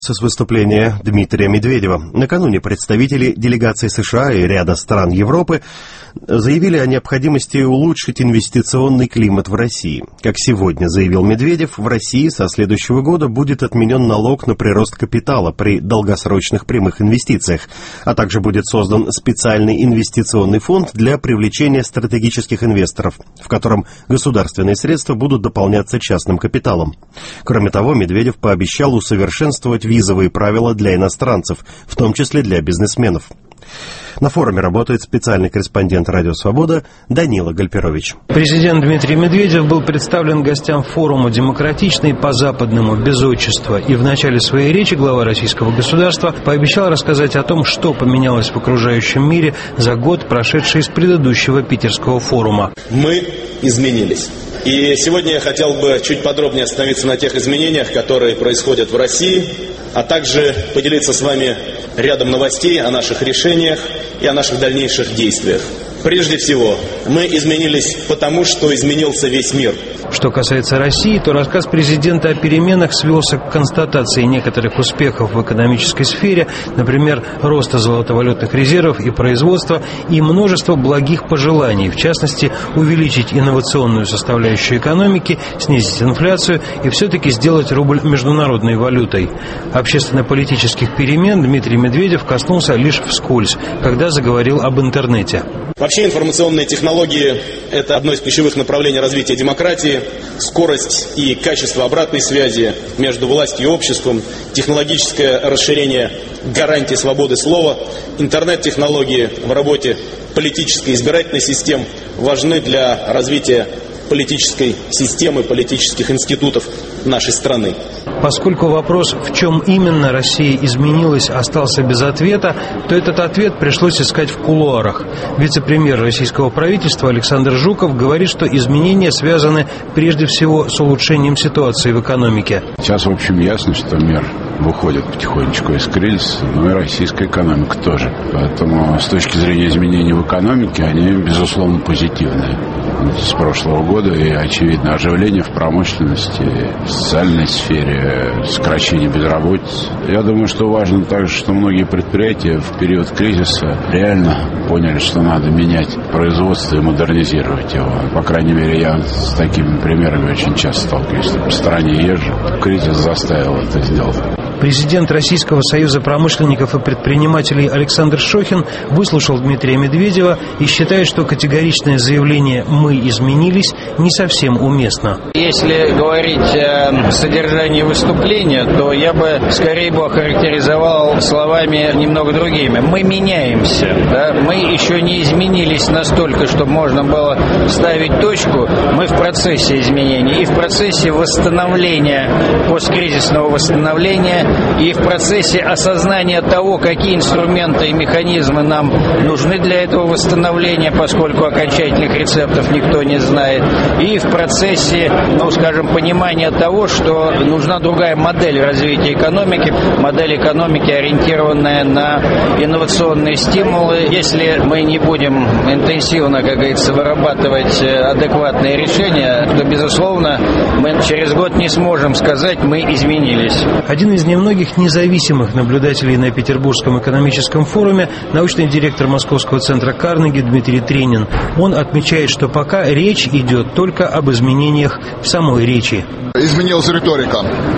С выступления Дмитрия Медведева. Накануне представители делегаций США и ряда стран Европы заявили о необходимости улучшить инвестиционный климат в России. Как сегодня заявил Медведев, в России со следующего года будет отменен налог на прирост капитала при долгосрочных прямых инвестициях, а также будет создан специальный инвестиционный фонд для привлечения стратегических инвесторов, в котором государственные средства будут дополняться частным капиталом. Кроме того, Медведев пообещал усовершенствовать визовые правила для иностранцев, в том числе для бизнесменов. На форуме работает специальный корреспондент «Радио Свобода» Данила Гальперович. Президент Дмитрий Медведев был представлен гостям форума «Демократично и по-западному, без отчества». И в начале своей речи глава российского государства пообещал рассказать о том, что поменялось в окружающем мире за год, прошедший из предыдущего питерского форума. Мы изменились. И сегодня я хотел бы чуть подробнее остановиться на тех изменениях, которые происходят в России, а также поделиться с вами рядом новостей о наших решениях и о наших дальнейших действиях. Прежде всего, мы изменились потому, что изменился весь мир. Что касается России, то рассказ президента о переменах свелся к констатации некоторых успехов в экономической сфере, например, роста золотовалютных резервов и производства, и множество благих пожеланий, в частности, увеличить инновационную составляющую экономики, снизить инфляцию и все-таки сделать рубль международной валютой. Общественно-политических перемен Дмитрий Медведев коснулся лишь вскользь, когда заговорил об интернете. Вообще информационные технологии – это одно из ключевых направлений развития демократии. Скорость и качество обратной связи между властью и обществом, технологическое расширение гарантий свободы слова, интернет-технологии в работе политической и избирательной систем важны для развития политической системы, политических институтов нашей страны. Поскольку вопрос, в чем именно Россия изменилась, остался без ответа, то этот ответ пришлось искать в кулуарах. Вице-премьер российского правительства Александр Жуков говорит, что изменения связаны прежде всего с улучшением ситуации в экономике. Сейчас, в общем, ясно, что мир выходит потихонечку из кризиса, но и российская экономика тоже. Поэтому с точки зрения изменений в экономике, они, безусловно, позитивные. С прошлого года и, очевидно, оживление в промышленности, в социальной сфере, сокращение безработицы. Я думаю, что важно также, что многие предприятия в период кризиса реально поняли, что надо менять производство и модернизировать его. По крайней мере, я с такими примерами очень часто сталкиваюсь. По стране езжу. Кризис заставил это сделать. Президент Российского союза промышленников и предпринимателей Александр Шохин выслушал Дмитрия Медведева и считает, что категоричное заявление «мы изменились» не совсем уместно. Если говорить о содержании выступления, то я бы скорее охарактеризовал словами немного другими. Мы меняемся, да? Мы еще не изменились настолько, чтобы можно было ставить точку. Мы в процессе изменений и в процессе восстановления, посткризисного восстановления, и в процессе осознания того, какие инструменты и механизмы нам нужны для этого восстановления, поскольку окончательных рецептов никто не знает, и в процессе, понимания того, что нужна другая модель развития экономики, модель экономики, ориентированная на инновационные стимулы. Если мы не будем интенсивно, как говорится, вырабатывать адекватные решения, то, безусловно, мы через год не сможем сказать, мы изменились. Один из немногих независимых наблюдателей на Петербургском экономическом форуме научный директор Московского центра Карнеги Дмитрий Тренин. Он отмечает, что пока речь идет только об изменениях в самой речи. Изменилась риторика.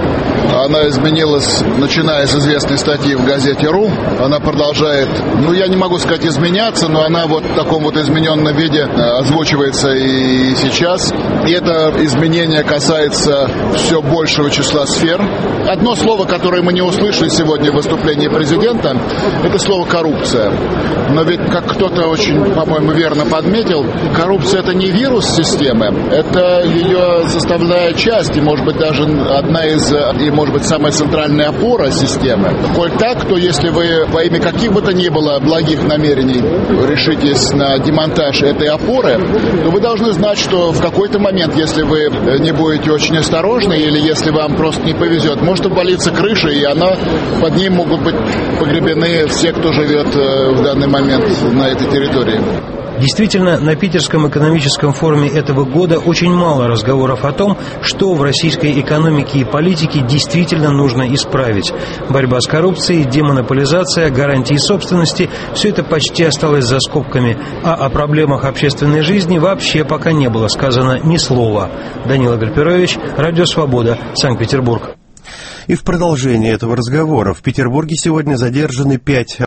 Она изменилась, начиная с известной статьи в газете «Ру». Она продолжает, я не могу сказать изменяться, но она вот в таком вот измененном виде озвучивается и сейчас. И это изменение касается все большего числа сфер. Одно слово, которое мы не услышали сегодня в выступлении президента, это слово «коррупция». Но ведь, как кто-то очень, по-моему, верно подметил, коррупция – это не вирус системы, это ее составная часть, и, может быть, даже одна из, и, может быть, самая центральная опора системы. Коль так, то если вы во имя каких бы то ни было благих намерений решитесь на демонтаж этой опоры, то вы должны знать, что в какой-то момент, если вы не будете очень осторожны, или если вам просто не повезет, может обвалиться крыша, и под ней могут быть погребены все, кто живет в данный момент на этой территории. Действительно, на Питерском экономическом форуме этого года очень мало разговоров о том, что в российской экономике и политике действительно нужно исправить. Борьба с коррупцией, демонополизация, гарантии собственности – все это почти осталось за скобками. А о проблемах общественной жизни вообще пока не было сказано ни слова. Данила Гальперович, Радио Свобода, Санкт-Петербург. И в продолжение этого разговора в Петербурге сегодня задержаны 5